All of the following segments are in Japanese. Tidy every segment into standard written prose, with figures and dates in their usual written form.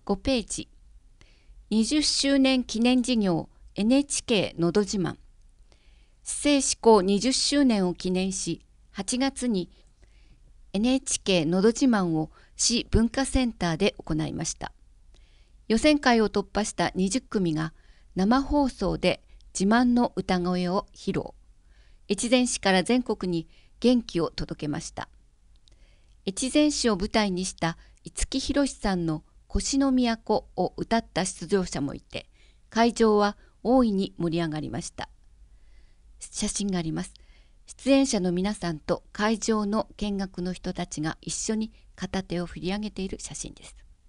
5ページ。20周年記念事業 NHK のど自慢。市政施行20周年を記念し、8月に NHK のど自慢を市文化センターで行いました。予選会を突破した20組が生放送で自慢の歌声を披露。越前市から全国に元気を届けました。越前市を舞台にした五木ひろしさんの越の都を歌った出場者もいて、会場は大いに盛り上がりました。写真があります。出演者の皆さんと会場の見学の人たちが一緒に片手を振り上げている写真です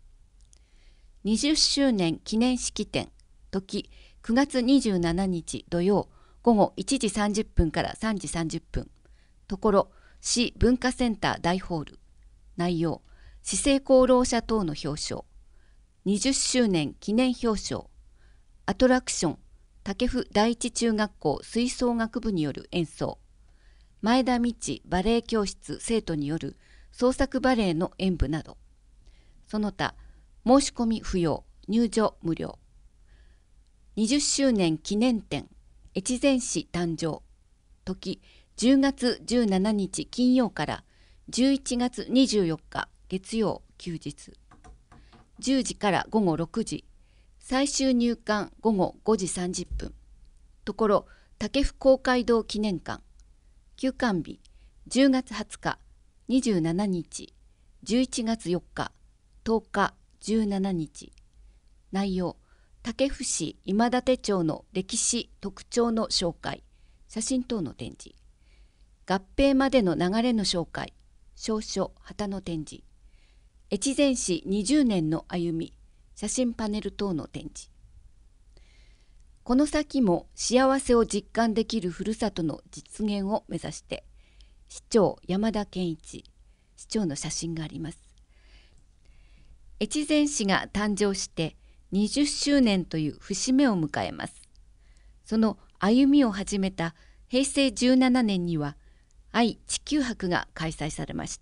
。20周年記念式典、時9月27日土曜午後1時30分から3時30分、ところ市文化センター大ホール、内容、市政功労者等の表彰、20周年記念表彰、アトラクション、武府第一中学校吹奏楽部による演奏、前田道バレエ教室生徒による創作バレエの演舞など、その他、申し込み不要、入場無料。20周年記念展、越前市誕生、時10月17日金曜から11月24日月曜休日、10時から午後6時、最終入館午後5時30分、ところ武府公会堂記念館、休館日10月20日、27日、11月4日、10日、17日、内容、武府市今立町の歴史特徴の紹介、写真等の展示、合併までの流れの紹介、証書旗の展示、越前市20年の歩み、写真パネル等の展示。この先も幸せを実感できるふるさとの実現を目指して、市長山田健一、市長の写真があります。越前市が誕生して20周年という節目を迎えます。その歩みを始めた平成17年には愛・地球博が開催されました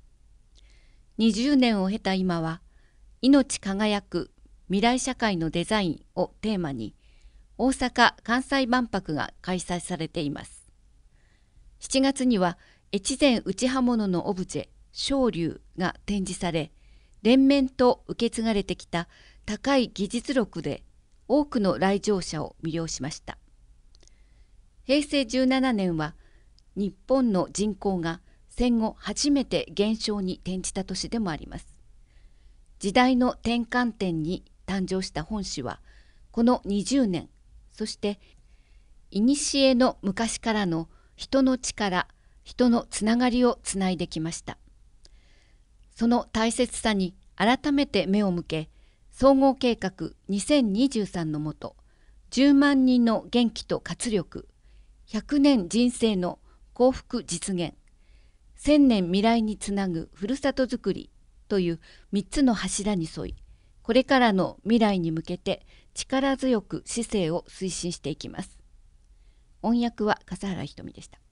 。20年を経た今は、命輝く未来社会のデザインをテーマに、大阪・関西万博が開催されています。7月には越前打刃物のオブジェ、昇龍が展示され、連綿と受け継がれてきた高い技術力で多くの来場者を魅了しました。平成17年は日本の人口が戦後初めて減少に転じた年でもあります。時代の転換点に誕生した本市は、この20年、そして古の昔からの人の力、人のつながりをつないできました。その大切さに改めて目を向け、総合計画2023のもと、10万人の元気と活力、100年人生の幸福実現、1000年未来につなぐふるさとづくりという3つの柱に沿い、これからの未来に向けて力強く市政を推進していきます。音訳は笠原ひとみでした。